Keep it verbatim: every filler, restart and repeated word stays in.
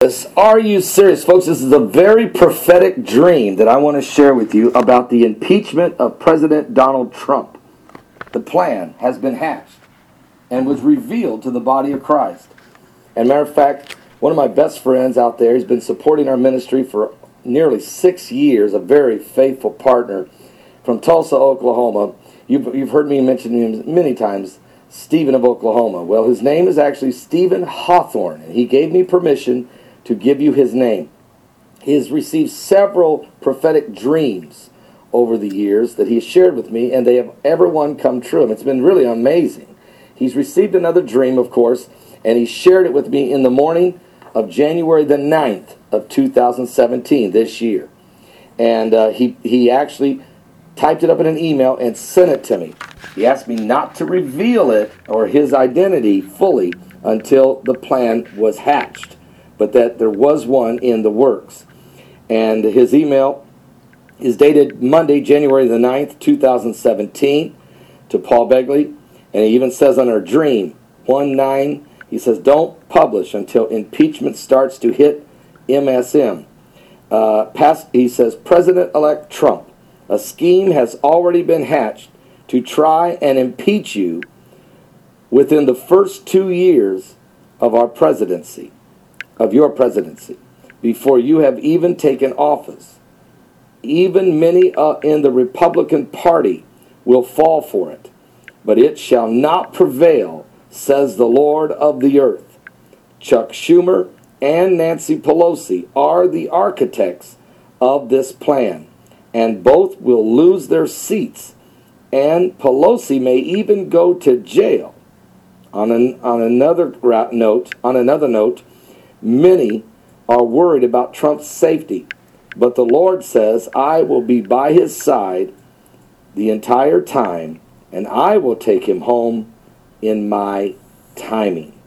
serious? Are you serious, folks? This is a very prophetic dream that I want to share with you about the impeachment of President Donald Trump. The plan has been hatched and was revealed to the body of Christ. And matter of fact, one of my best friends out there, he's been supporting our ministry for nearly six years, a very faithful partner from Tulsa, Oklahoma. You've, you've heard me mention him many times, Stephen of Oklahoma. Well, his name is actually Stephen Hawthorne, and he gave me permission to give you his name. He has received several prophetic dreams over the years that he has shared with me, and they have every one come true. And it's been really amazing. He's received another dream, of course, and he shared it with me in the morning of January the ninth of two thousand seventeen, this year. And uh, he, he actually typed it up in an email and sent it to me. He asked me not to reveal it or his identity fully until the plan was hatched, but that there was one in the works. And his email is dated Monday, January the ninth, two thousand seventeen, to Paul Begley. And he even says on our dream, one nine, he says, don't publish until impeachment starts to hit M S M. Uh, past, he says, President-elect Trump, a scheme has already been hatched to try and impeach you within the first two years of our presidency, of your presidency, before you have even taken office. Even many uh, in the Republican Party will fall for it, but it shall not prevail, says the Lord of the earth. Chuck Schumer and Nancy Pelosi are the architects of this plan, and both will lose their seats, and Pelosi may even go to jail. On an, on another note, on another note, many are worried about Trump's safety, but the Lord says, I will be by his side the entire time, and I will take him home in my timing.